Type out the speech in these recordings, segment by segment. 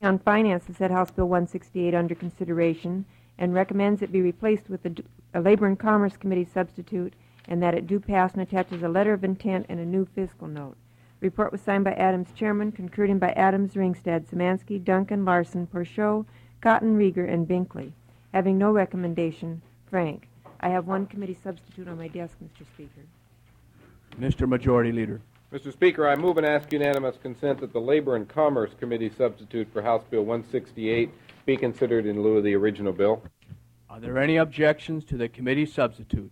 on Finance has had House Bill 168 under consideration and recommends it be replaced with a Labor and Commerce Committee substitute, and that it do pass, and attaches a letter of intent and a new fiscal note. Report was signed by Adams Chairman, concurred in by Adams, Ringstad, Szymanski, Duncan, Larson, Porchot, Cotton, Rieger, and Binkley. Having no recommendation, Frank. I have one committee substitute on my desk, Mr. Speaker. Mr. Majority Leader. Mr. Speaker, I move and ask unanimous consent that the Labor and Commerce Committee substitute for House Bill 168 be considered in lieu of the original bill. Are there any objections to the committee substitute?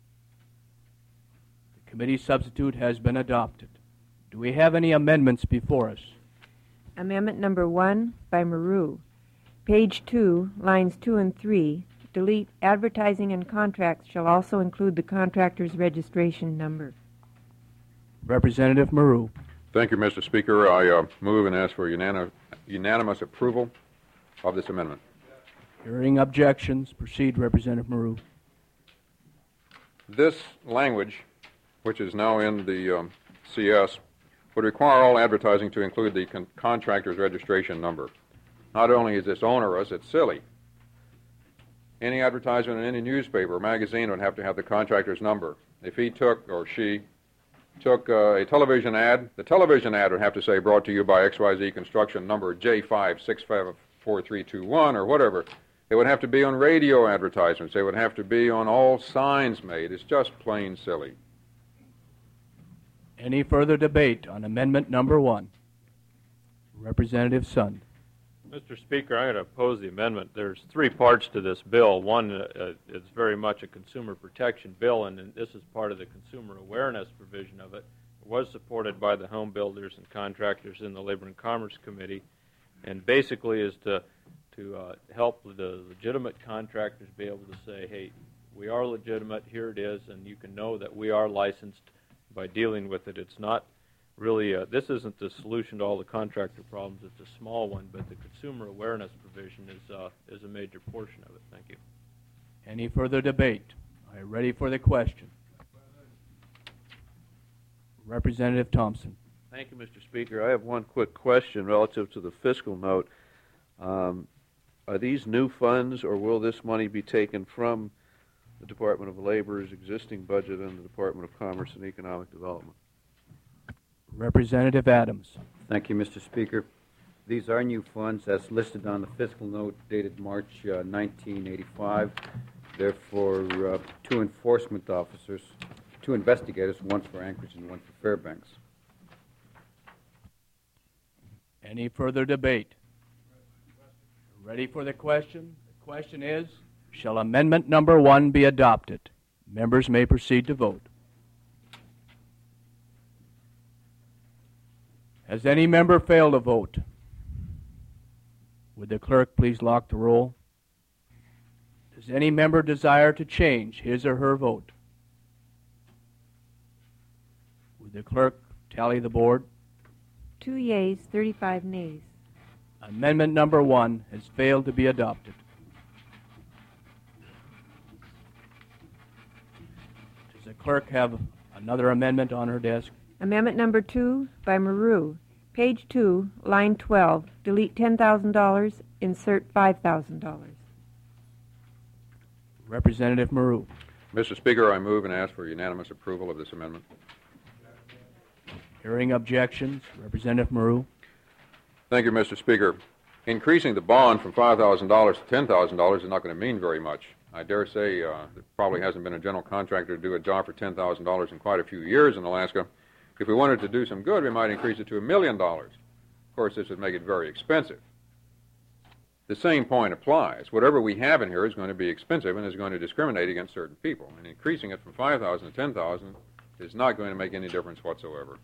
The committee substitute has been adopted. Do we have any amendments before us? Amendment number 1 by Maru. Page 2, lines 2 and 3, delete advertising and contracts shall also include the contractor's registration number. Representative Maru. Thank you, Mr. Speaker. I move and ask for unanimous approval of this amendment. Hearing objections, proceed, Representative Maru. This language, which is now in the CS, would require all advertising to include the contractor's registration number. Not only is this onerous, it's silly. Any advertisement in any newspaper or magazine would have to have the contractor's number. If he took, or she took a television ad, the television ad would have to say, brought to you by XYZ Construction, number J5654321, or whatever. It would have to be on radio advertisements. It would have to be on all signs made. It's just plain silly. Any further debate on amendment number 1? Representative Sund. Mr. Speaker, I'm going to oppose the amendment. There's 3 parts to this bill. One, it's very much a consumer protection bill, and this is part of the consumer awareness provision of it. It was supported by the home builders and contractors in the Labor and Commerce Committee, and basically is to help the legitimate contractors be able to say, hey, we are legitimate, here it is, and you can know that we are licensed by dealing with it. It's not really, this isn't the solution to all the contractor problems. It's a small one, but the consumer awareness provision is a major portion of it. Thank you. Any further debate? Are you ready for the question? Representative Thompson. Thank you, Mr. Speaker. I have one quick question relative to the fiscal note. Are these new funds, or will this money be taken from the Department of Labor's existing budget and the Department of Commerce and Economic Development? Representative Adams. Thank you, Mr. Speaker. These are new funds as listed on the fiscal note dated March 1985. They're for 2 enforcement officers, 2 investigators, one for Anchorage and one for Fairbanks. Any further debate? Ready for the question? The question is, shall amendment number 1 be adopted? Members may proceed to vote. Has any member failed to vote? Would the clerk please lock the roll? Does any member desire to change his or her vote? Would the clerk tally the board? 2 yeas, 35 nays. Amendment number 1 has failed to be adopted. Does the clerk have another amendment on her desk? Amendment number 2 by Maru. Page 2, line 12, delete $10,000, insert $5,000. Representative Maru. Mr. Speaker, I move and ask for unanimous approval of this amendment. Hearing objections, Representative Maru. Thank you, Mr. Speaker. Increasing the bond from $5,000 to $10,000 is not going to mean very much. I dare say there probably hasn't been a general contractor to do a job for $10,000 in quite a few years in Alaska. If we wanted to do some good, we might increase it to $1 million. Of course, this would make it very expensive. The same point applies. Whatever we have in here is going to be expensive and is going to discriminate against certain people. And increasing it from $5,000 to $10,000 is not going to make any difference whatsoever.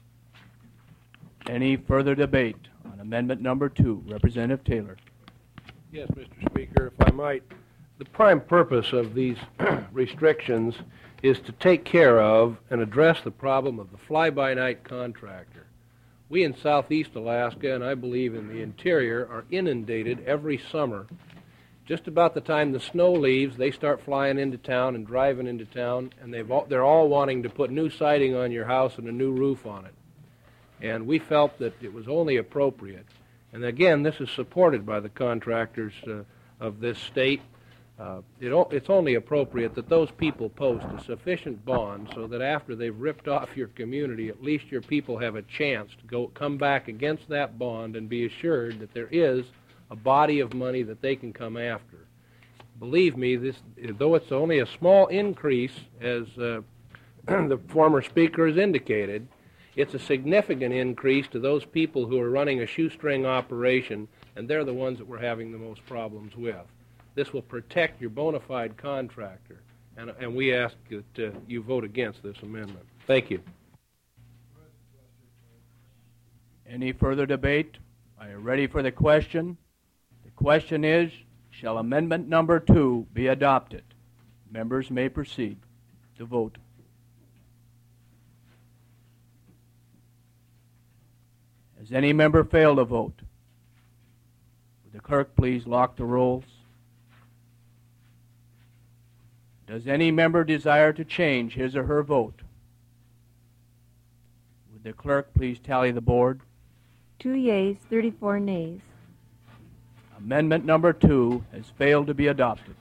Any further debate on amendment number 2? Representative Taylor. Yes, Mr. Speaker, if I might. The prime purpose of these restrictions is to take care of and address the problem of the fly-by-night contractor. We in southeast Alaska, and I believe in the interior, are inundated every summer. Just about the time the snow leaves, they start flying into town and driving into town, and they're all wanting to put new siding on your house and a new roof on it. And we felt that it was only appropriate And again, this is supported by the contractors of this state. It's only appropriate that those people post a sufficient bond so that after they've ripped off your community, at least your people have a chance to come back against that bond and be assured that there is a body of money that they can come after. Believe me, though it's only a small increase, as the former speaker has indicated, it's a significant increase to those people who are running a shoestring operation, and they're the ones that we're having the most problems with. This will protect your bona fide contractor, and we ask that you vote against this amendment. Thank you. Any further debate? Are you ready for the question? The question is, shall Amendment Number 2 be adopted? Members may proceed to vote. Has any member failed to vote? Would the clerk please lock the rolls? Does any member desire to change his or her vote? Would the clerk please tally the board? 2 yeas, 34 nays. Amendment Number 2 has failed to be adopted.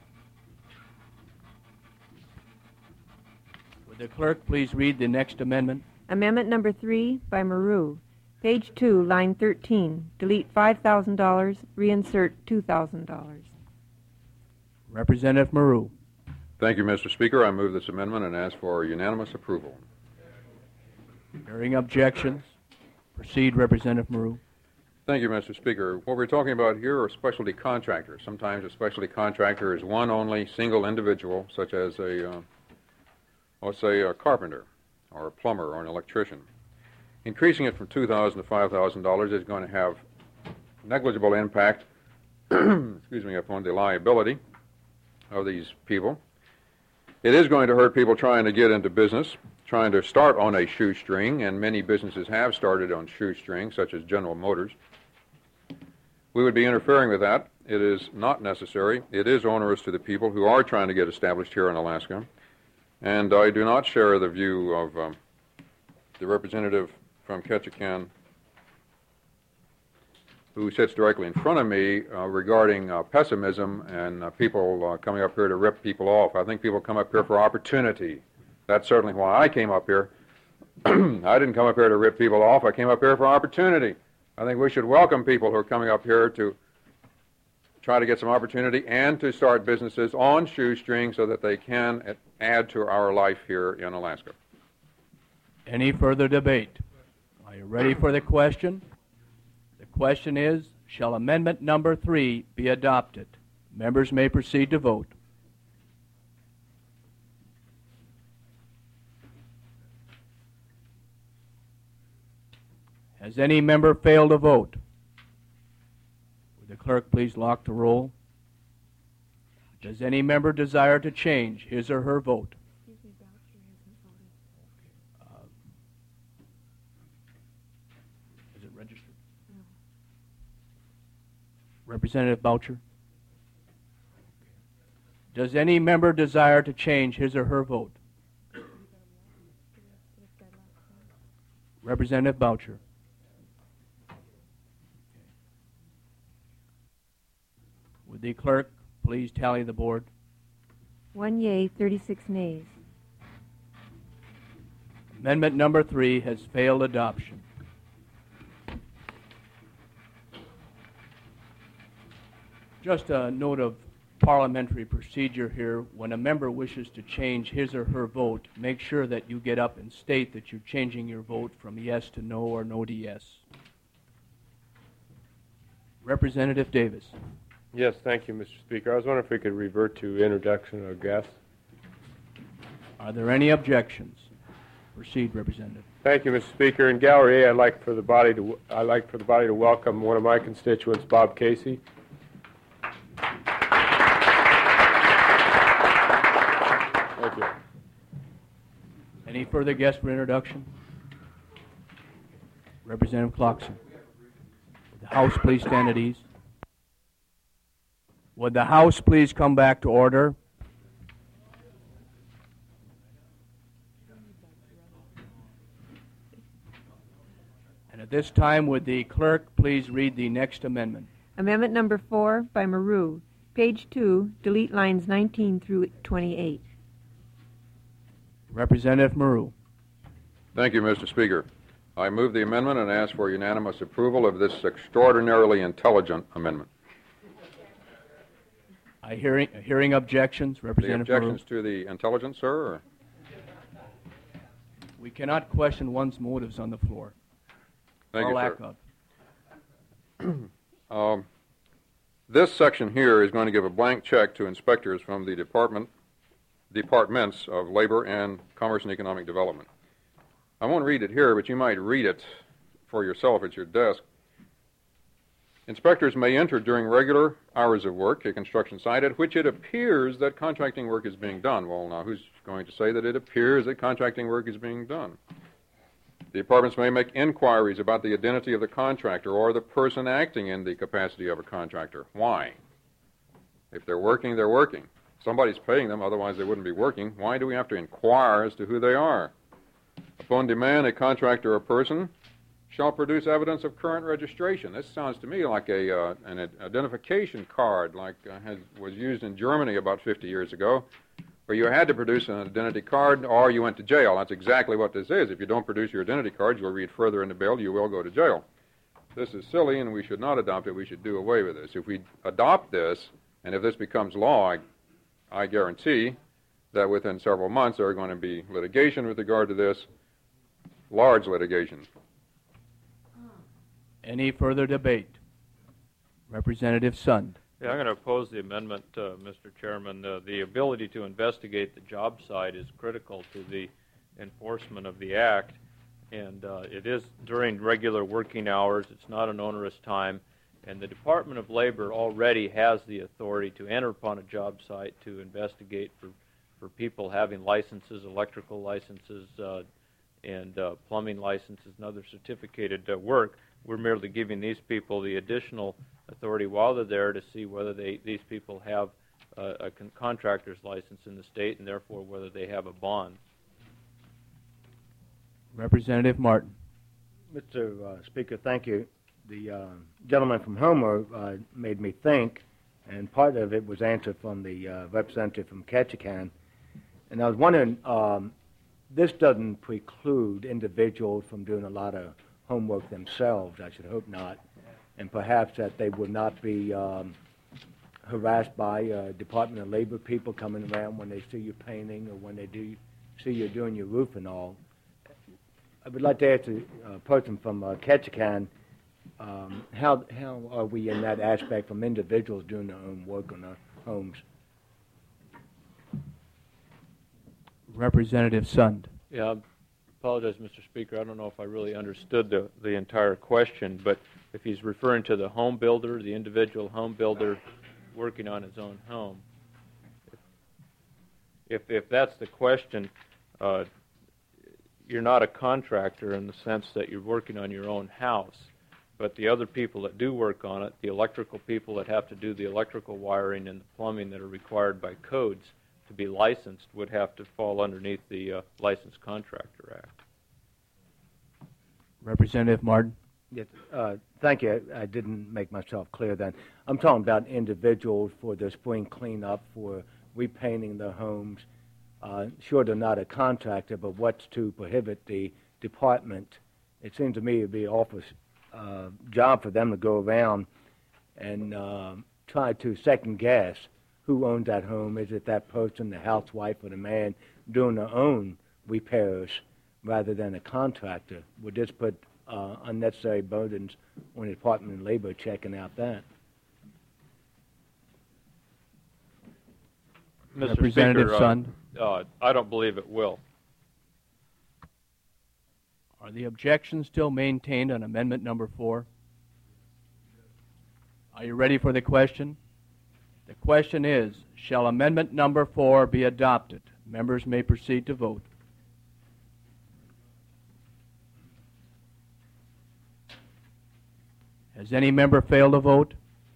Would the clerk please read the next amendment? Amendment number 3 by Maru. Page 2, line 13. Delete $5,000, reinsert $2,000. Representative Maru. Thank you, Mr. Speaker. I move this amendment and ask for unanimous approval. Hearing objections, proceed, Representative Maru. Thank you, Mr. Speaker. What we're talking about here are specialty contractors. Sometimes a specialty contractor is one only single individual, such as let's say a carpenter or a plumber or an electrician. Increasing it from $2,000 to $5,000 is going to have negligible impact upon the liability of these people. It is going to hurt people trying to get into business, trying to start on a shoestring, and many businesses have started on shoestrings, such as General Motors. We would be interfering with that. It is not necessary. It is onerous to the people who are trying to get established here in Alaska. And I do not share the view of the representative from Ketchikan who sits directly in front of me regarding pessimism and people coming up here to rip people off. I think people come up here for opportunity. That's certainly why I came up here. I didn't come up here to rip people off. I came up here for opportunity. I think we should welcome people who are coming up here to try to get some opportunity and to start businesses on shoestrings so that they can add to our life here in Alaska. Any further debate? Are you ready for the question? The question is, shall Amendment Number 3 be adopted? Members may proceed to vote. Has any member failed to vote? Would the clerk please lock the roll? Does any member desire to change his or her vote? Is it registered? No. Representative Boucher? Does any member desire to change his or her vote? Representative Boucher? Would the clerk please tally the board? 1 yea, 36 nays. Amendment number 3 has failed adoption. Just a note of parliamentary procedure here. When a member wishes to change his or her vote, make sure that you get up and state that you're changing your vote from yes to no or no to yes. Representative Davis. Yes, thank you, Mr. Speaker. I was wondering if we could revert to introduction of guests. Are there any objections? Proceed, Representative. Thank you, Mr. Speaker. In Gallery A, I'd like for the body to welcome one of my constituents, Bob Casey. Thank you. Any further guests for introduction? Representative Clarkson. Would the House please stand at ease? Would the House please come back to order? And At this time, would the clerk please read the next amendment? Amendment number 4 by Maru. Page 2, delete lines 19 through 28. Representative Maru. Thank you, Mr. Speaker. I move the amendment and ask for unanimous approval of this extraordinarily intelligent amendment. Hearing objections, The Representative objections to the intelligence, sir? Or? We cannot question one's motives on the floor. Thank or you, lack sir. of. This section here is going to give a blank check to inspectors from the departments of Labor and Commerce and Economic Development. I won't read it here, but you might read it for yourself at your desk. Inspectors may enter during regular hours of work a construction site at which it appears that contracting work is being done. Well, now, who's going to say that it appears that contracting work is being done? The departments may make inquiries about the identity of the contractor or the person acting in the capacity of a contractor. Why? If they're working, they're working. Somebody's paying them, otherwise they wouldn't be working. Why do we have to inquire as to who they are? Upon demand, a contractor or person shall produce evidence of current registration. This sounds to me like an identification card like was used in Germany about 50 years ago, where you had to produce an identity card or you went to jail. That's exactly what this is. If you don't produce your identity card, you'll read further in the bill, you will go to jail. This is silly, and we should not adopt it. We should do away with this. If we adopt this, and if this becomes law, I guarantee that within several months there are going to be litigation with regard to this, large litigation. Any further debate? Representative Sund. Yeah, I'm going to oppose the amendment, Mr. Chairman. The ability to investigate the job site is critical to the enforcement of the Act, and it is during regular working hours. It's not an onerous time, and the Department of Labor already has the authority to enter upon a job site to investigate for people having licenses, electrical licenses, and plumbing licenses and other certificated work. We're merely giving these people the additional authority while they're there to see whether these people have a contractor's license in the state and therefore whether they have a bond. Representative Martin. Mr. Speaker, thank you. The gentleman from Homer made me think, and part of it was answered from the representative from Ketchikan. And I was wondering, this doesn't preclude individuals from doing a lot of homework themselves, I should hope not, and perhaps that they would not be harassed by Department of Labor people coming around when they see you painting or when they see you doing your roof and all. I would like to ask a person from Ketchikan, how are we in that aspect from individuals doing their own work on their homes? Representative Sund. Yeah, I apologize, Mr. Speaker. I don't know if I really understood the entire question, but if he's referring to the home builder, the individual home builder working on his own home, if that's the question, you're not a contractor in the sense that you're working on your own house, but the other people that do work on it, the electrical people that have to do the electrical wiring and the plumbing that are required by codes to be licensed would have to fall underneath the Licensed Contractor Act. Representative Martin. Yes, thank you. I didn't make myself clear then. I'm talking about individuals for the spring cleanup, for repainting their homes. Sure, they're not a contractor, but what's to prohibit the department? It seems to me it would be an awful job for them to go around and try to second guess who owns that home. Is it that person, the housewife, or the man doing their own repairs rather than a contractor? Would this put unnecessary burdens on the Department of Labor checking out that? Mr. Representative Speaker, Sund. I don't believe it will. Are the objections still maintained on amendment number 4? Are you ready for the question? The question is, shall amendment number 4 be adopted? Members may proceed to vote. Has any member failed to vote?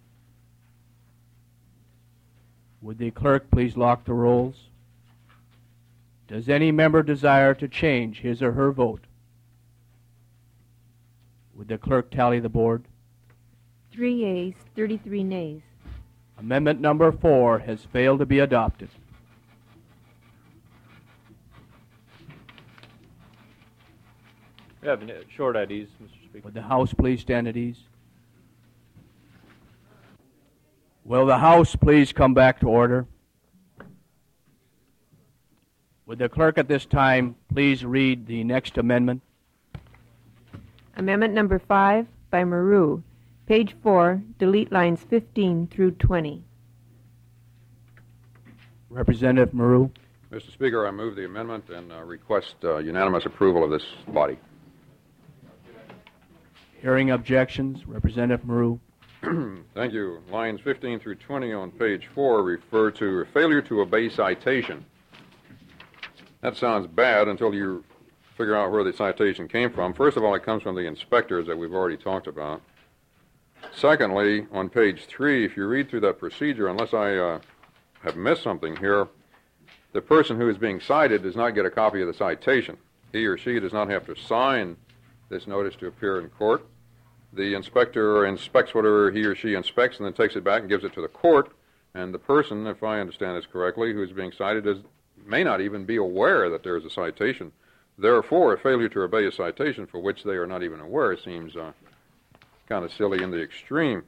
Would the clerk please lock the rolls? Does any member desire to change his or her vote? Would the clerk tally the board? 3 yeas, 33 nays. Amendment number 4 has failed to be adopted. We have short IDs, Mr. Speaker. Would the House please stand at ease? Will the House please come back to order? Would the clerk at this time please read the next amendment? Amendment number 5 by Maru. Page 4, delete lines 15 through 20. Representative Maru. Mr. Speaker, I move the amendment and request unanimous approval of this body. Hearing objections, Representative Maru. Thank you. Lines 15 through 20 on page 4 refer to failure to obey citation. That sounds bad until you figure out where the citation came from. First of all, it comes from the inspectors that we've already talked about. Secondly, on page 3, if you read through that procedure, unless I have missed something here, the person who is being cited does not get a copy of the citation. He or she does not have to sign this notice to appear in court. The inspector inspects whatever he or she inspects and then takes it back and gives it to the court. And the person, if I understand this correctly, who is being cited may not even be aware that there is a citation. Therefore, a failure to obey a citation for which they are not even aware seems kind of silly in the extreme.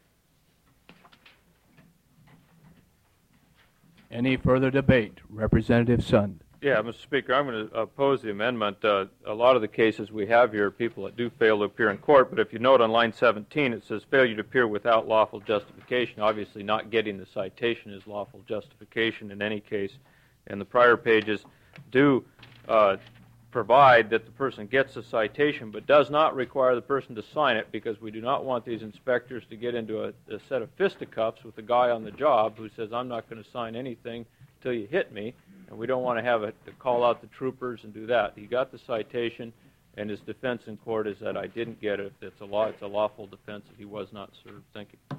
Any further debate? Representative Sund. Yeah, Mr. Speaker, I'm going to oppose the amendment. A lot of the cases we have here are people that do fail to appear in court, but if you note on line 17, it says failure to appear without lawful justification. Obviously, not getting the citation is lawful justification in any case, and the prior pages do provide that the person gets a citation, but does not require the person to sign it, because we do not want these inspectors to get into a set of fisticuffs with the guy on the job who says, I'm not going to sign anything till you hit me. And we don't want to have to call out the troopers and do that. He got the citation, and his defense in court is that I didn't get it. It's a lawful defense that he was not served. Thank you.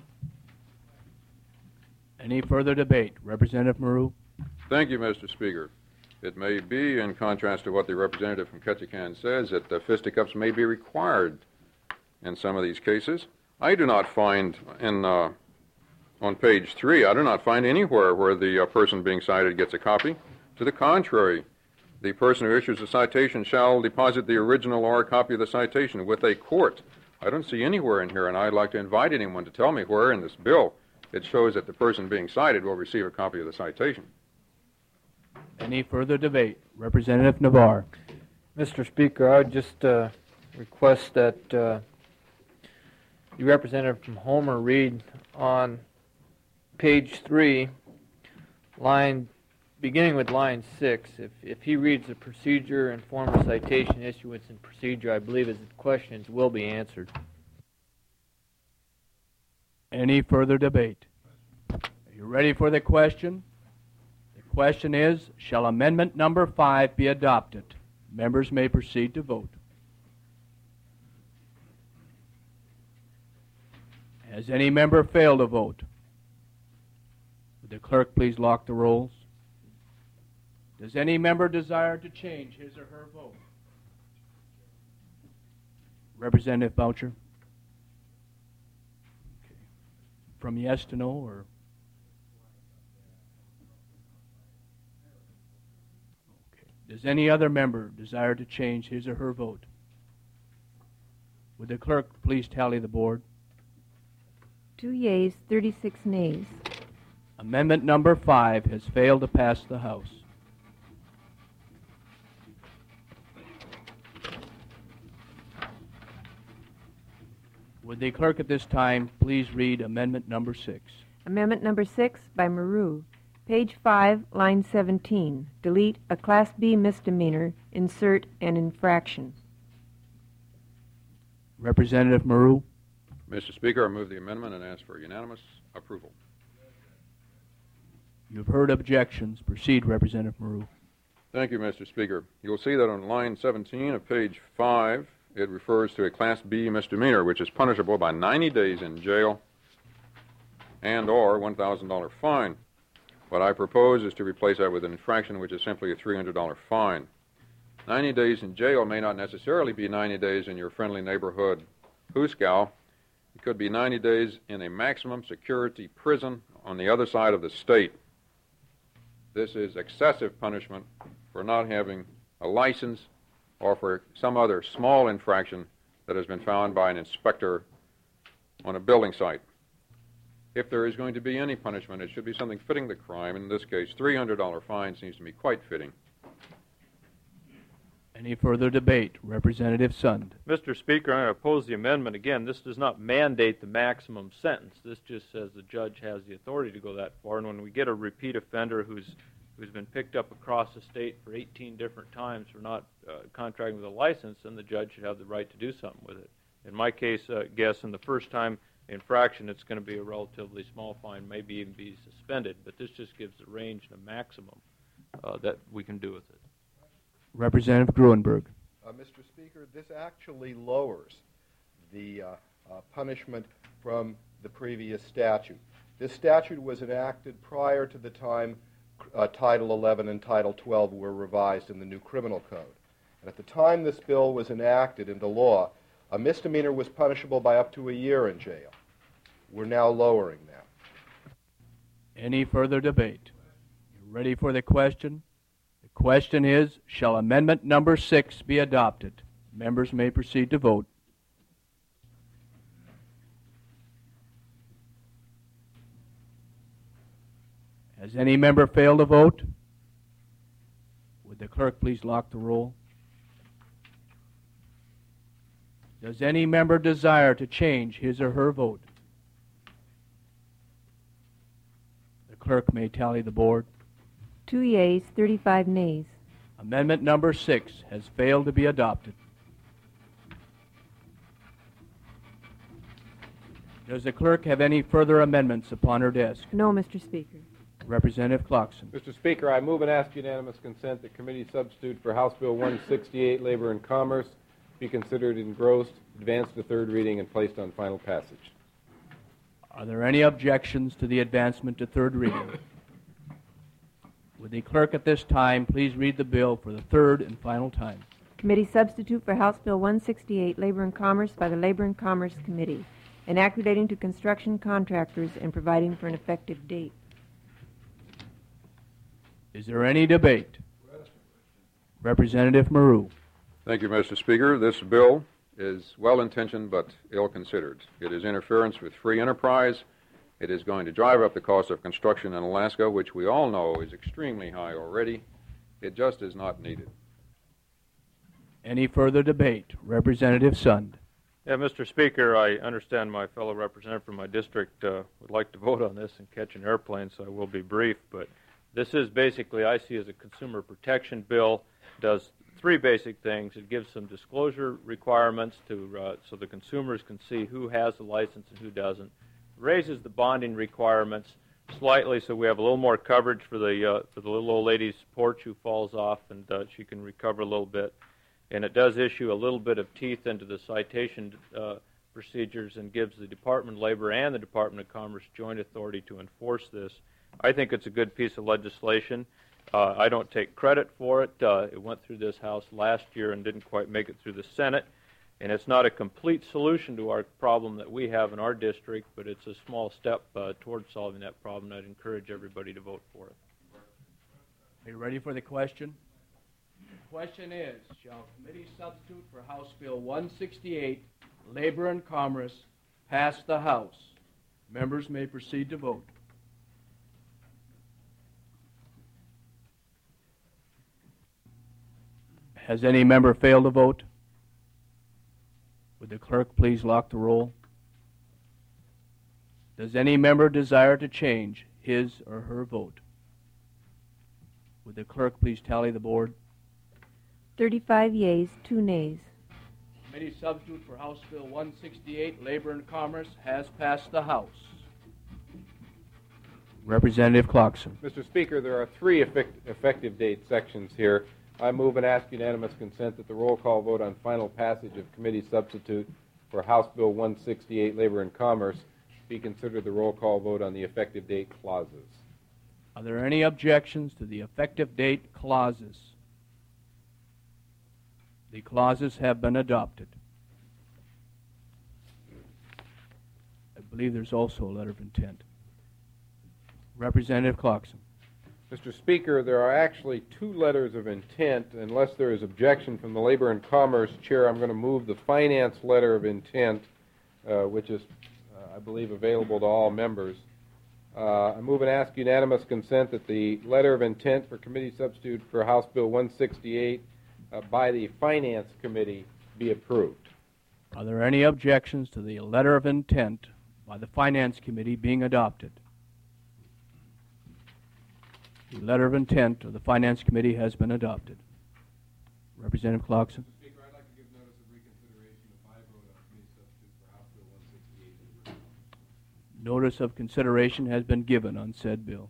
Any further debate? Representative Maru. Thank you, Mr. Speaker. It may be, in contrast to what the representative from Ketchikan says, that fisticuffs may be required in some of these cases. I do not find on page 3, I do not find anywhere where the person being cited gets a copy. To the contrary, the person who issues the citation shall deposit the original or a copy of the citation with a court. I don't see anywhere in here, and I'd like to invite anyone to tell me where in this bill it shows that the person being cited will receive a copy of the citation. Any further debate? Representative Navarre. Mr. Speaker, I would just request that the representative from Homer read on page 3, beginning with line 6. If he reads the procedure and form of citation issuance and procedure, I believe his questions will be answered. Any further debate? Are you ready for the question? The question is, shall amendment number 5 be adopted? Members may proceed to vote. Has any member failed to vote? Would the clerk please lock the rolls? Does any member desire to change his or her vote? Representative Boucher? Okay. From yes to no, or? Okay. Does any other member desire to change his or her vote? Would the clerk please tally the board? 2 yeas, 36 nays. Amendment number 5 has failed to pass the House. Would the clerk at this time please read amendment number 6? Amendment number 6 by Maru. Page 5, line 17. Delete a Class B misdemeanor, insert an infraction. Representative Maru. Mr. Speaker, I move the amendment and ask for unanimous approval. You've heard objections. Proceed, Representative Maru. Thank you, Mr. Speaker. You'll see that on line 17 of page 5, it refers to a Class B misdemeanor, which is punishable by 90 days in jail and or $1,000 fine. What I propose is to replace that with an infraction, which is simply a $300 fine. 90 days in jail may not necessarily be 90 days in your friendly neighborhood Hooskow, he could be 90 days in a maximum security prison on the other side of the state. This is excessive punishment for not having a license or for some other small infraction that has been found by an inspector on a building site. If there is going to be any punishment, it should be something fitting the crime. In this case, $300 fine seems to me quite fitting. Any further debate? Representative Sund. Mr. Speaker, I oppose the amendment. Again, this does not mandate the maximum sentence. This just says the judge has the authority to go that far. And when we get a repeat offender who's been picked up across the state for 18 different times for not contracting with a license, then the judge should have the right to do something with it. In my case, guess in the first time infraction, it's going to be a relatively small fine, maybe even be suspended. But this just gives a range and a maximum that we can do with it. Representative Gruenberg. Mr. Speaker, this actually lowers the punishment from the previous statute. This statute was enacted prior to the time Title 11 and Title 12 were revised in the new criminal code. And at the time this bill was enacted into law, a misdemeanor was punishable by up to a year in jail. We're now lowering that. Any further debate? You ready for the question? The question is, shall Amendment Number 6 be adopted? Members may proceed to vote. Has any member failed to vote? Would the clerk please lock the roll? Does any member desire to change his or her vote? The clerk may tally the board. 2 yeas, 35 nays. Amendment Number 6 has failed to be adopted. Does the clerk have any further amendments upon her desk? No, Mr. Speaker. Representative Clarkson. Mr. Speaker, I move and ask unanimous consent that committee substitute for House Bill 168, Labor and Commerce, be considered engrossed, advanced to third reading, and placed on final passage. Are there any objections to the advancement to third reading? Would the clerk at this time please read the bill for the third and final time? Committee substitute for House Bill 168, Labor and Commerce, by the Labor and Commerce Committee, enact relating to construction contractors and providing for an effective date. Is there any debate? Representative Maru. Thank you, Mr. Speaker. This bill is well-intentioned but ill-considered. It is interference with free enterprise. It is going to drive up the cost of construction in Alaska, which we all know is extremely high already. It just is not needed. Any further debate? Representative Sund. Yeah, Mr. Speaker, I understand my fellow representative from my district would like to vote on this and catch an airplane, so I will be brief. But this is basically, I see as a consumer protection bill, does three basic things. It gives some disclosure requirements so the consumers can see who has a license and who doesn't. Raises the bonding requirements slightly so we have a little more coverage for the little old lady's porch who falls off and she can recover a little bit. And it does issue a little bit of teeth into the citation procedures and gives the Department of Labor and the Department of Commerce joint authority to enforce this. I think it's a good piece of legislation. I don't take credit for it. It went through this House last year and didn't quite make it through the Senate. And it's not a complete solution to our problem that we have in our district, but it's a small step towards solving that problem. I'd encourage everybody to vote for it. Are you ready for the question? The question is, shall committee substitute for House Bill 168, Labor and Commerce, pass the House? Members may proceed to vote. Has any member failed to vote? Would the clerk please lock the roll? Does any member desire to change his or her vote? Would the clerk please tally the board? 35 yeas, 2 nays. Committee substitute for House Bill 168, Labor and Commerce, has passed the House. Representative Clarkson. Mr. Speaker, there are three effective date sections here. I move and ask unanimous consent that the roll call vote on final passage of committee substitute for House Bill 168, Labor and Commerce, be considered the roll call vote on the effective date clauses. Are there any objections to the effective date clauses? The clauses have been adopted. believe there's also a letter of intent. Representative Clarkson. Mr. Speaker, there are actually two letters of intent. Unless there is objection from the Labor and Commerce Chair, I'm going to move the Finance letter of intent, which is, I believe, available to all members. I move and ask unanimous consent that the letter of intent for committee substitute for House Bill 168 by the Finance Committee be approved. Are there any objections to the letter of intent by the Finance Committee being adopted? The letter of intent of the Finance Committee has been adopted. Representative Clarkson. Mr. Speaker, I'd like to give notice of reconsideration of my vote on committee substitute for House Bill 168. Notice of consideration has been given on said bill.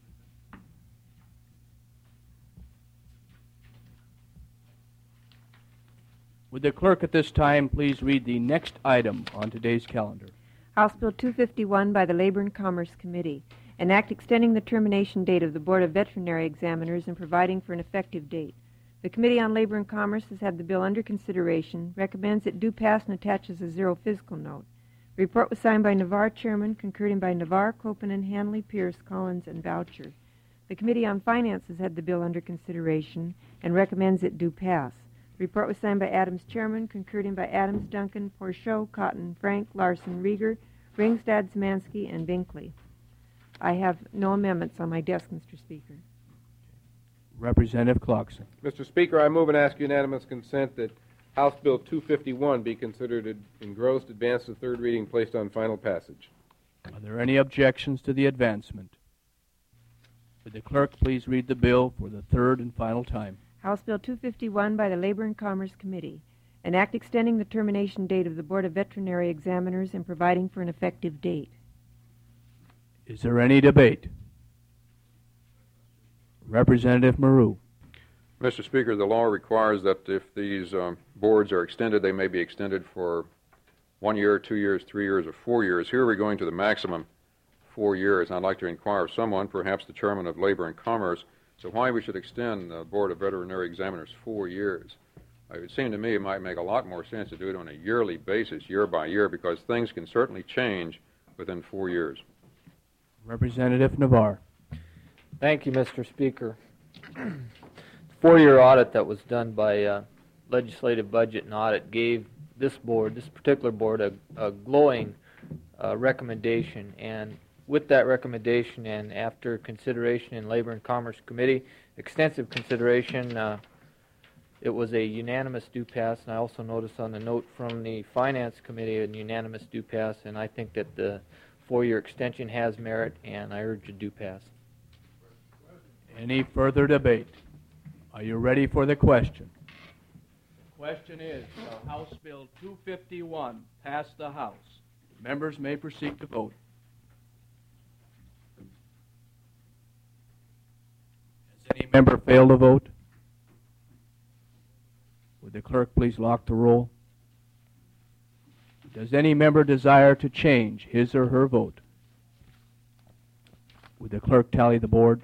Would the clerk at this time please read the next item on today's calendar? House Bill 251 by the Labor and Commerce Committee, an act extending the termination date of the Board of Veterinary Examiners and providing for an effective date. The Committee on Labor and Commerce has had the bill under consideration, recommends it do pass, and attaches a zero fiscal note. The report was signed by Navarre Chairman, concurring by Navarre, Copeland, Hanley, Pierce, Collins, and Boucher. The Committee on Finance has had the bill under consideration and recommends it do pass. The report was signed by Adams Chairman, concurring by Adams, Duncan, Porchot, Cotton, Frank, Larson, Rieger, Ringstad, Szymanski, and Binkley. I have no amendments on my desk, Mr. Speaker. Representative Clarkson. Mr. Speaker, I move and ask unanimous consent that House Bill 251 be considered engrossed, advanced to third reading, placed on final passage. Are there any objections to the advancement? Would the clerk please read the bill for the third and final time? House Bill 251 by the Labor and Commerce Committee, an act extending the termination date of the Board of Veterinary Examiners and providing for an effective date. Is there any debate? Representative Maru. Mr. Speaker, the law requires that if these boards are extended, they may be extended for 1 year, 2 years, 3 years, or 4 years. Here we're going to the maximum 4 years. I'd like to inquire of someone, perhaps the Chairman of Labor and Commerce, so why we should extend the Board of Veterinary Examiners 4 years. It would seem to me it might make a lot more sense to do it on a yearly basis, year by year, because things can certainly change within 4 years. Representative Navarre. Thank you, Mr. Speaker. The 4-year audit that was done by Legislative Budget and Audit gave this board, this particular board, a glowing recommendation. And with that recommendation and after consideration in Labor and Commerce Committee, extensive consideration, it was a unanimous do pass. And I also noticed on the note from the Finance Committee a unanimous do pass. And I think that the 4-year extension has merit, and I urge a do pass. Any further debate? Are you ready for the question? The question is, shall House Bill 251 pass the House? Members may proceed to vote. Has any member failed to vote? Would the clerk please lock the roll? Does any member desire to change his or her vote? Would the clerk tally the board?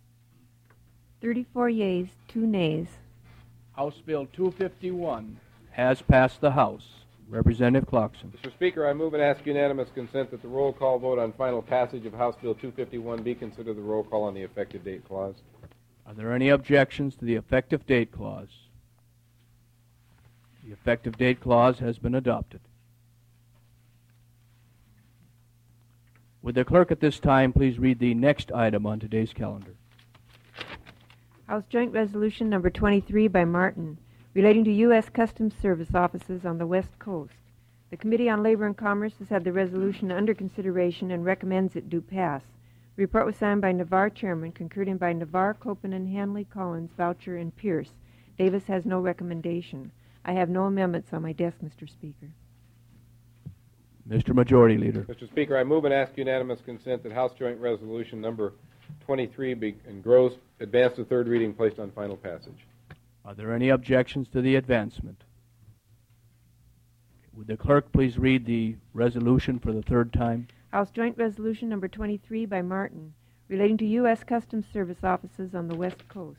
34 yeas, 2 nays. House Bill 251 has passed the House. Representative Clarkson. Mr. Speaker, I move and ask unanimous consent that the roll call vote on final passage of House Bill 251 be considered the roll call on the effective date clause. Are there any objections to the effective date clause? The effective date clause has been adopted. Would the clerk at this time please read the next item on today's calendar? House Joint Resolution Number 23 by Martin, relating to U.S. Customs Service offices on the West Coast. The Committee on Labor and Commerce has had the resolution under consideration and recommends it do pass. The report was signed by Navarre Chairman, concurred in by Navarre, Copeland, Hanley, Collins, Boucher, and Pierce. Davis has no recommendation. I have no amendments on my desk, Mr. Speaker. Mr. Majority Leader. Mr. Speaker, I move and ask unanimous consent that House Joint Resolution Number 23 be engrossed, advanced to third reading, placed on final passage. Are there any objections to the advancement? Would the clerk please read the resolution for the third time? House Joint Resolution Number 23 by Martin, relating to U.S. Customs Service offices on the West Coast.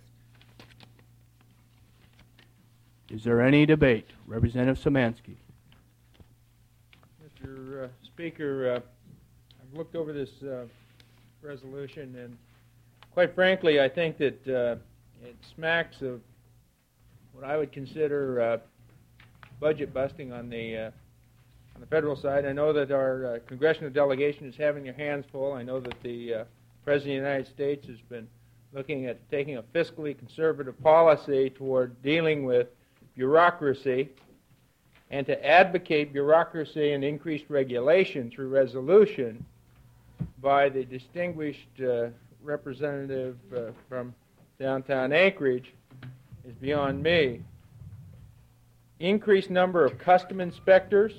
Is there any debate? Representative Szymanski. Mr. Speaker, looked over this resolution, and quite frankly, I think that it smacks of what I would consider budget busting on the federal side. I know that our congressional delegation is having their hands full. I know that the President of the United States has been looking at taking a fiscally conservative policy toward dealing with bureaucracy, and to advocate bureaucracy and increased regulation through resolution by the distinguished representative from downtown Anchorage is beyond me. Increased number of custom inspectors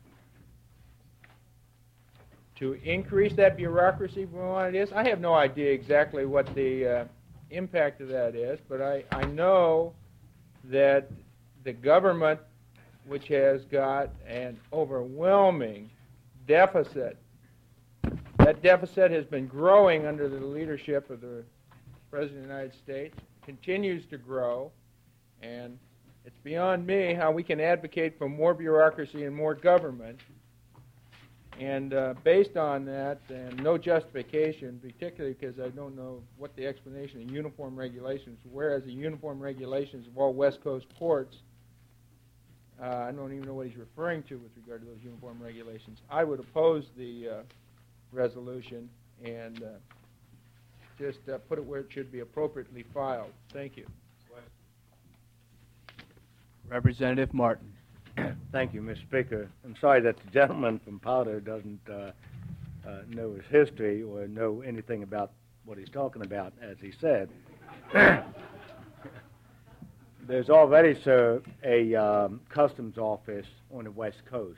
to increase that bureaucracy beyond it is. I have no idea exactly what the impact of that is, but I know that the government, which has got an overwhelming deficit, that deficit has been growing under the leadership of the President of the United States, continues to grow, and it's beyond me how we can advocate for more bureaucracy and more government. And based on that, and no justification, particularly because I don't know what the explanation of uniform regulations, whereas the uniform regulations of all West Coast ports, I don't even know what he's referring to with regard to those uniform regulations. I would oppose the resolution and just put it where it should be appropriately filed. Thank you. Representative Martin. Thank you, Mr. Speaker. I'm sorry that the gentleman from Powder doesn't know his history or know anything about what he's talking about, as he said. There's already, sir, a customs office on the West Coast,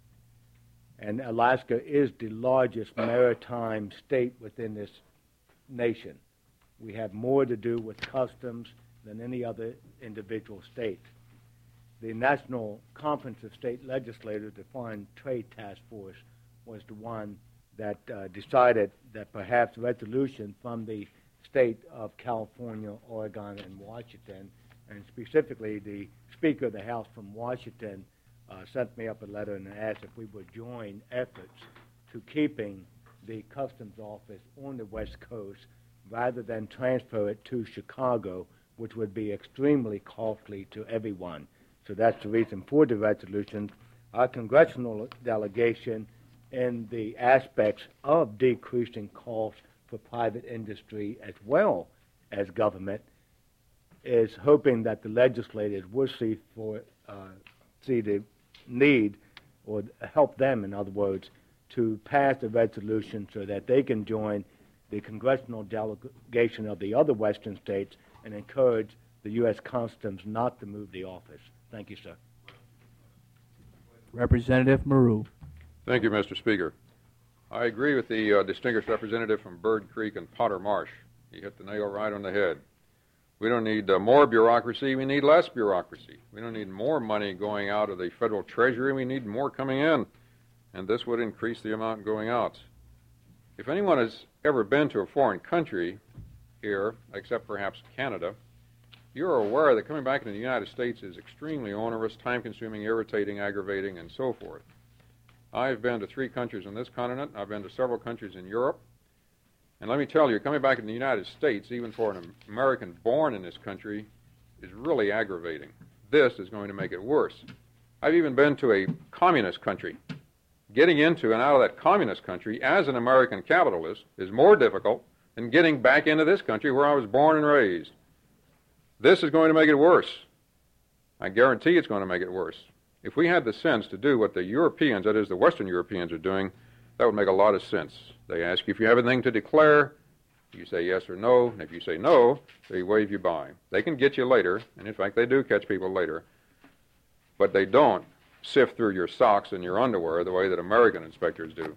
and Alaska is the largest maritime state within this nation. We have more to do with customs than any other individual state. The National Conference of State Legislators, the Foreign Trade Task Force, was the one that decided that perhaps resolution from the state of California, Oregon, and Washington, and specifically the Speaker of the House from Washington sent me up a letter and asked if we would join efforts to keeping the customs office on the West Coast rather than transfer it to Chicago, which would be extremely costly to everyone. So that's the reason for the resolution. Our congressional delegation, in the aspects of decreasing costs for private industry as well as government, is hoping that the legislators will see the need, or help them, in other words, to pass a resolution so that they can join the congressional delegation of the other western states and encourage the U.S. Customs not to move the office. Thank you, sir. Representative Maru. Thank you, Mr. Speaker. I agree with the distinguished representative from Bird Creek and Potter Marsh. He hit the nail right on the head. We don't need more bureaucracy, we need less bureaucracy. We don't need more money going out of the federal treasury, we need more coming in. And this would increase the amount going out. If anyone has ever been to a foreign country here, except perhaps Canada, you're aware that coming back into the United States is extremely onerous, time-consuming, irritating, aggravating, and so forth. I've been to 3 countries on this continent. I've been to several countries in Europe. And let me tell you, coming back in the United States, even for an American born in this country, is really aggravating. This is going to make it worse. I've even been to a communist country. Getting into and out of that communist country as an American capitalist is more difficult than getting back into this country where I was born and raised. This is going to make it worse. I guarantee it's going to make it worse. If we had the sense to do what the Europeans, that is the Western Europeans, are doing, that would make a lot of sense. They ask you if you have anything to declare. You say yes or no. And if you say no, they wave you by. They can get you later, and in fact they do catch people later, but they don't sift through your socks and your underwear the way that American inspectors do.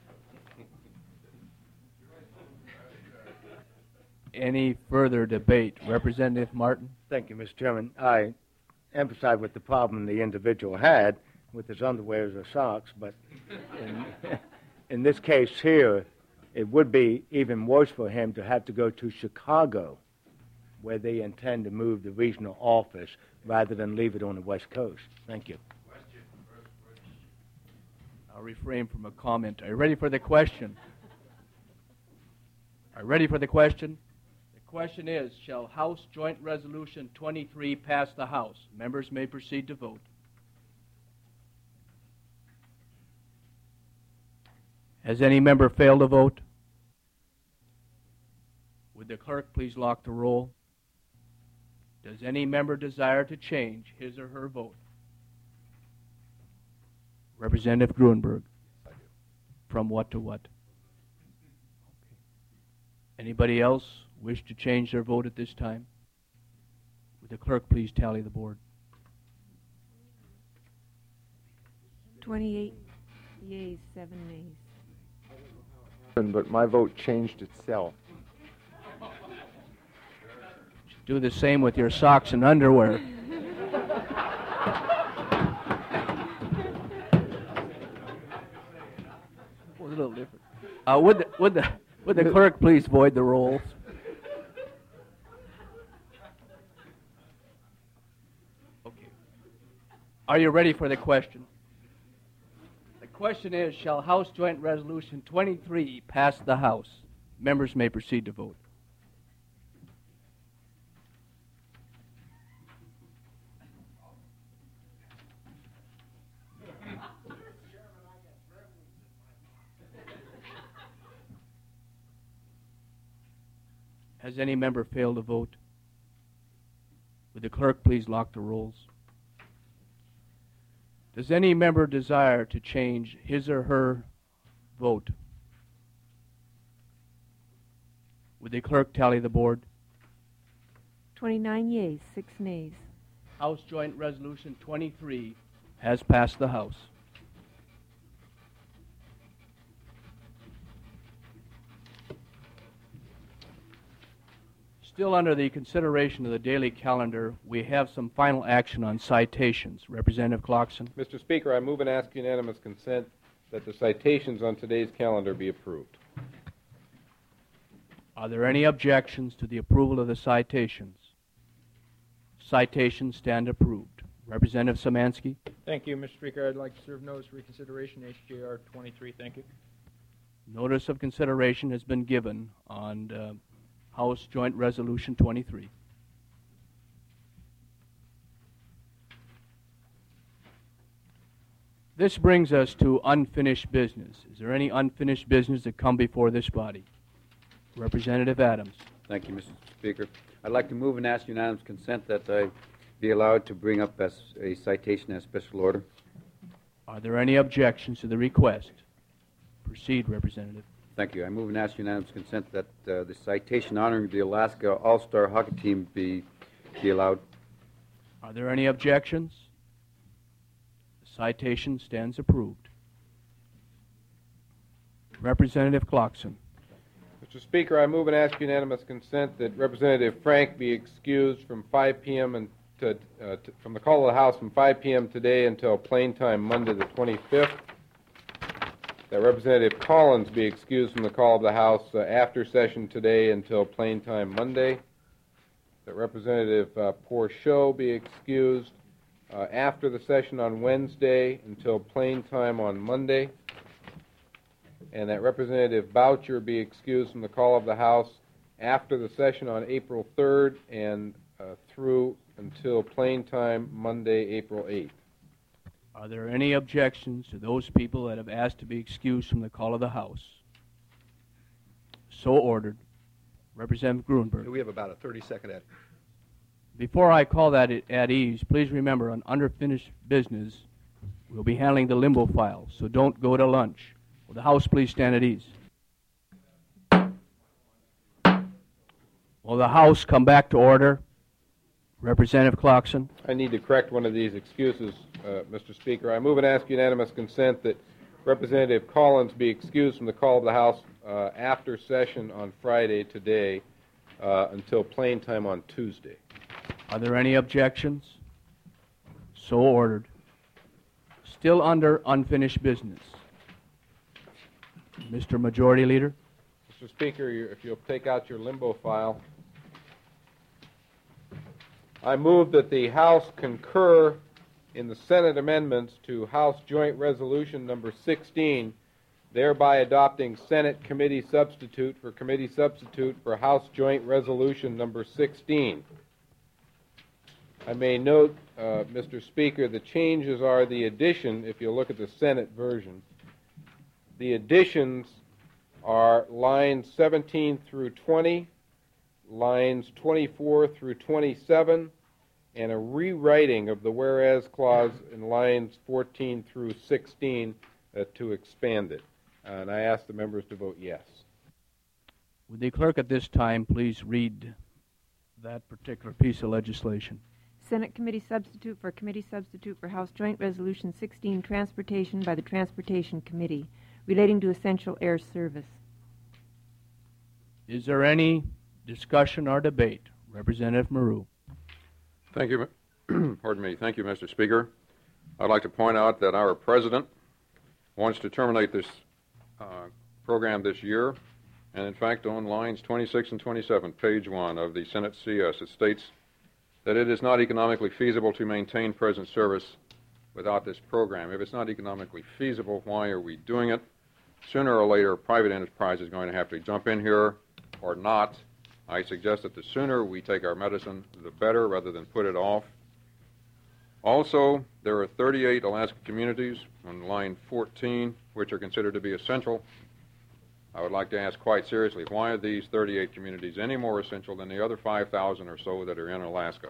Any further debate? Representative Martin. Thank you, Mr. Chairman. I emphasize what the problem the individual had with his underwears or socks, but in this case here, it would be even worse for him to have to go to Chicago, where they intend to move the regional office, rather than leave it on the West Coast. Thank you. I'll refrain from a comment. Are you ready for the question? Are you ready for the question? The question is, shall House Joint Resolution 23 pass the House? Members may proceed to vote. Has any member failed to vote? Would the clerk please lock the roll? Does any member desire to change his or her vote? Representative Gruenberg. From what to what? Anybody else wish to change their vote at this time? Would the clerk please tally the board? 28 yeas, 7 nays. But my vote changed itself. Do the same with your socks and underwear. A little different. Would the clerk please void the rolls? Okay. Are you ready for the question? The question is, shall House Joint Resolution 23 pass the House? Members may proceed to vote. Has any member failed to vote? Would the clerk please lock the rolls? Does any member desire to change his or her vote? Would the clerk tally the board? 29 yeas, 6 nays. House Joint Resolution 23 has passed the House. Still under the consideration of the daily calendar, we have some final action on citations. Representative Clarkson. Mr. Speaker, I move and ask unanimous consent that the citations on today's calendar be approved. Are there any objections to the approval of the citations? Citations stand approved. Representative Szymanski. Thank you, Mr. Speaker. I'd like to serve notice of reconsideration, HJR 23. Thank you. Notice of consideration has been given on House Joint Resolution 23. This brings us to unfinished business. Is there any unfinished business that come before this body? Representative Adams. Thank you, Mr. Speaker. I'd like to move and ask unanimous consent that I be allowed to bring up as a citation as special order. Are there any objections to the request? Proceed, Representative. Thank you. I move and ask unanimous consent that the citation honoring the Alaska All-Star Hockey Team be allowed. Are there any objections? The citation stands approved. Representative Clarkson. Mr. Speaker, I move and ask unanimous consent that Representative Frank be excused from 5 p.m. and from the call of the House from 5 p.m. today until plain time Monday the 25th. That Representative Collins be excused from the call of the House after session today until plain time Monday. That Representative Porchot be excused after the session on Wednesday until plain time on Monday. And that Representative Boucher be excused from the call of the House after the session on April 3rd and through until plain time Monday, April 8th. Are there any objections to those people that have asked to be excused from the call of the House? So ordered. Representative Gruenberg. We have about a 30-second ad. Before I call that at ease, please remember on unfinished business, we'll be handling the limbo file, so don't go to lunch. Will the House please stand at ease? Will the House come back to order? Representative Clarkson. I need to correct one of these excuses, Mr. Speaker. I move and ask unanimous consent that Representative Collins be excused from the call of the House after session on Friday today until plain time on Tuesday. Are there any objections? So ordered. Still under unfinished business. Mr. Majority Leader. Mr. Speaker, if you'll take out your limbo file. I move that the House concur in the Senate amendments to House Joint Resolution number 16 thereby adopting Senate committee substitute for House Joint Resolution number 16. I may note, Mr. Speaker, the changes are the addition, if you look at the Senate version. The additions are lines 17 through 20, lines 24 through 27, and a rewriting of the whereas clause in lines 14 through 16 to expand it. And I ask the members to vote yes. Would the clerk at this time please read that particular piece of legislation? Senate Committee Substitute for House Joint Resolution 16, Transportation by the Transportation Committee, relating to essential air service. Is there any discussion or debate? Representative Maru. Thank you. Pardon me. Thank you, Mr. Speaker. I'd like to point out that our president wants to terminate this program this year, and in fact on lines 26 and 27, page 1 of the Senate CS, it states that it is not economically feasible to maintain present service without this program. If it's not economically feasible, why are we doing it? Sooner or later, private enterprise is going to have to jump in here or not. I suggest that the sooner we take our medicine, the better, rather than put it off. Also, there are 38 Alaska communities on line 14 which are considered to be essential. I would like to ask quite seriously, why are these 38 communities any more essential than the other 5,000 or so that are in Alaska?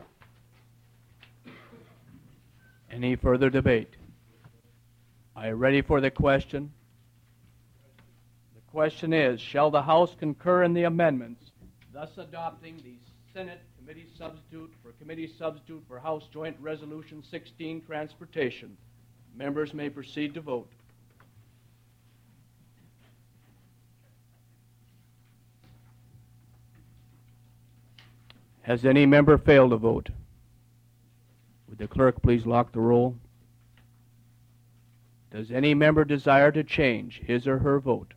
Any further debate? Are you ready for the question? The question is, shall the House concur in the amendments, thus adopting the Senate Committee Substitute for House Joint Resolution 16, Transportation? Members may proceed to vote. Has any member failed to vote? Would the clerk please lock the roll? Does any member desire to change his or her vote?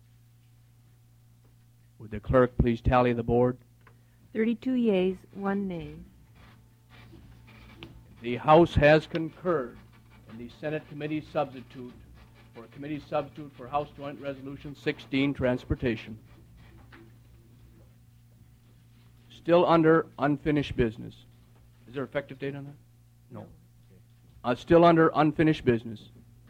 Would the clerk please tally the board? 32 yeas, 1 nay. The House has concurred in the Senate Committee Substitute for House Joint Resolution 16, Transportation. Still under unfinished business. Is there an effective date on that? No. Still under unfinished business.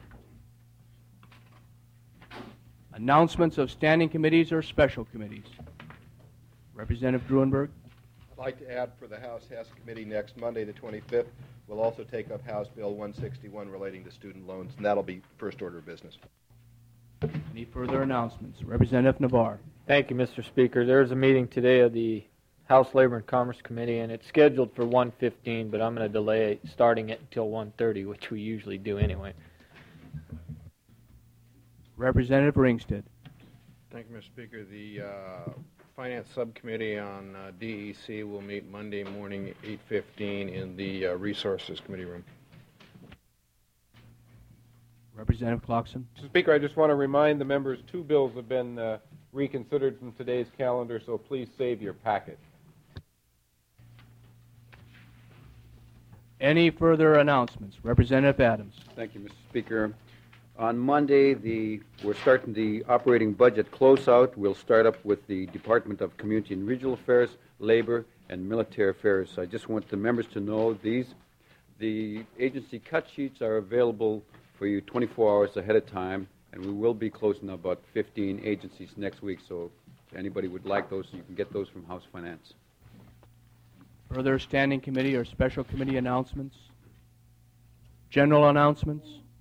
Announcements of standing committees or special committees. Representative Druenberg. I'd like to add for the House HES Committee next Monday, the 25th, we'll also take up House Bill 161 relating to student loans, and that'll be first order of business. Any further announcements? Representative Navarre. Thank you, Mr. Speaker. There's a meeting today of the House Labor and Commerce Committee, and it's scheduled for 1:15, but I'm going to delay starting it until 1:30, which we usually do anyway. Representative Ringstead. Thank you, Mr. Speaker. The Finance Subcommittee on DEC will meet Monday morning at 8:15 in the Resources Committee room. Representative Clarkson. Mr. Speaker, I just want to remind the members 2 bills have been reconsidered from today's calendar, so please save your packet. Any further announcements? Representative Adams. Thank you, Mr. Speaker. On Monday, we're starting the operating budget closeout. We'll start up with the Department of Community and Regional Affairs, Labor, and Military Affairs. So I just want the members to know the agency cut sheets are available for you 24 hours ahead of time, and we will be closing about 15 agencies next week. So if anybody would like those, you can get those from House Finance. Further standing committee or special committee announcements? General announcements?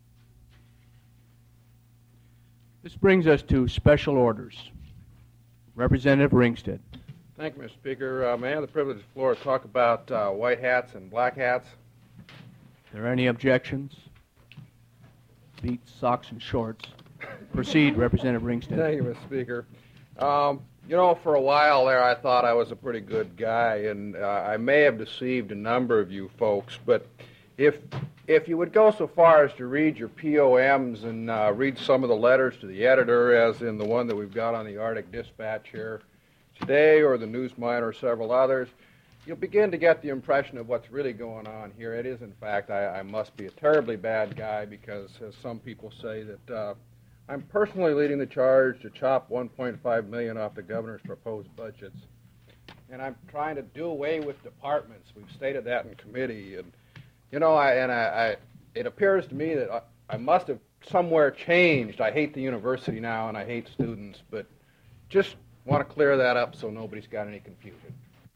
This brings us to special orders. Representative Ringstead. Thank you, Mr. Speaker. May I have the privilege of the floor to talk about white hats and black hats? Are there any objections? Feet, socks, and shorts. Proceed, Representative Ringstead. Thank you, Mr. Speaker. You know, for a while there, I thought I was a pretty good guy, and I may have deceived a number of you folks, but if you would go so far as to read your POMs and read some of the letters to the editor, as in the one that we've got on the Arctic Dispatch here today, or the News Miner, or several others, you'll begin to get the impression of what's really going on here. It is, in fact, I must be a terribly bad guy because, as some people say, that I'm personally leading the charge to chop $1.5 million off the governor's proposed budgets. And I'm trying to do away with departments. We've stated that in committee. And, you know, it appears to me that I must have somewhere changed. I hate the university now and I hate students, but just want to clear that up so nobody's got any confusion.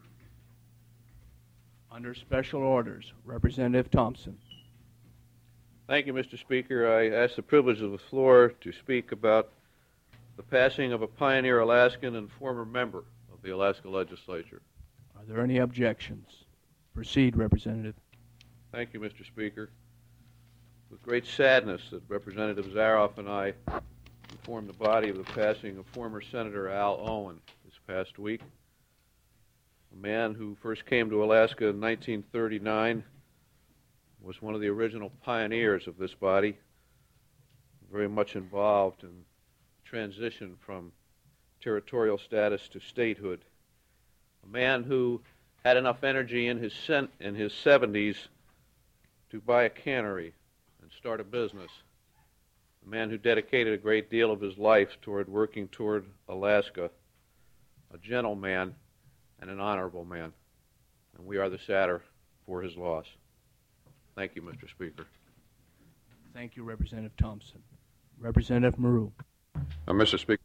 Under special orders, Representative Thompson. Thank you, Mr. Speaker. I ask the privilege of the floor to speak about the passing of a pioneer Alaskan and former member of the Alaska Legislature. Are there any objections? Proceed, Representative. Thank you, Mr. Speaker. With great sadness that Representative Zaroff and I informed the body of the passing of former Senator Al Owen this past week, a man who first came to Alaska in 1939, was one of the original pioneers of this body, very much involved in transition from territorial status to statehood. A man who had enough energy in his 70s to buy a cannery and start a business. A man who dedicated a great deal of his life toward working toward Alaska. A gentleman and an honorable man. And we are the sadder for his loss. Thank you, Mr. Speaker. Thank you, Representative Thompson. Representative Maru. Mr. Speaker.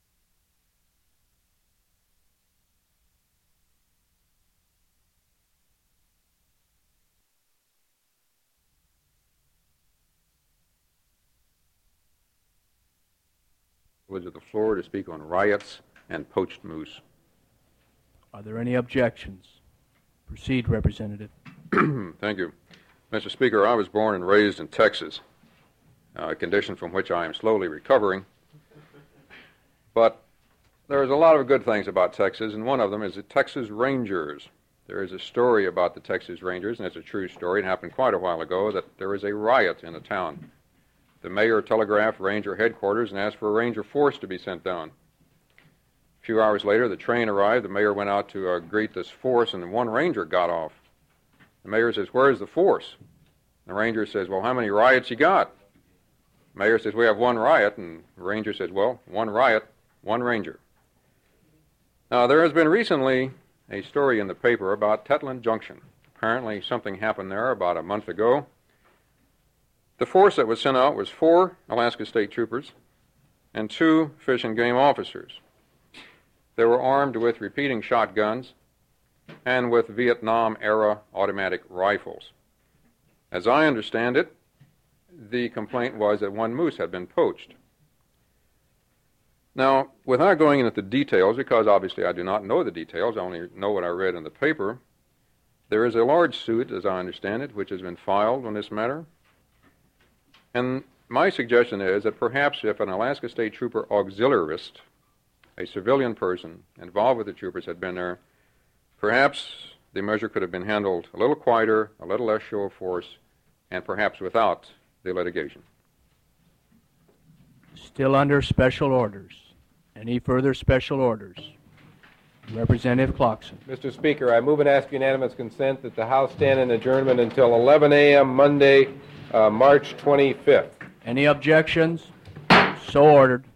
Privilege of the floor to speak on riots and poached moose. Are there any objections? Proceed, Representative. Thank you. Mr. Speaker, I was born and raised in Texas, a condition from which I am slowly recovering. But there's a lot of good things about Texas, and one of them is the Texas Rangers. There is a story about the Texas Rangers, and it's a true story. It happened quite a while ago that there was a riot in a town. The mayor telegraphed Ranger headquarters and asked for a Ranger force to be sent down. A few hours later, the train arrived. The mayor went out to greet this force, and one Ranger got off. The mayor says, "Where's the force?" The Ranger says, "Well, how many riots you got?" The mayor says, "We have one riot." And the Ranger says, "Well, one riot, one Ranger." Now, there has been recently a story in the paper about Tetland Junction. Apparently, something happened there about a month ago. The force that was sent out was 4 Alaska State Troopers and 2 Fish and Game officers. They were armed with repeating shotguns and with Vietnam-era automatic rifles. As I understand it, the complaint was that one moose had been poached. Now, without going into the details, because obviously I do not know the details, I only know what I read in the paper, there is a large suit, as I understand it, which has been filed on this matter. And my suggestion is that perhaps if an Alaska State Trooper auxiliarist, a civilian person involved with the troopers, had been there, perhaps the measure could have been handled a little quieter, a little less show of force, and perhaps without the litigation. Still under special orders. Any further special orders? Representative Clarkson. Mr. Speaker, I move and ask unanimous consent that the House stand in adjournment until 11 a.m. Monday, March 25th. Any objections? So ordered.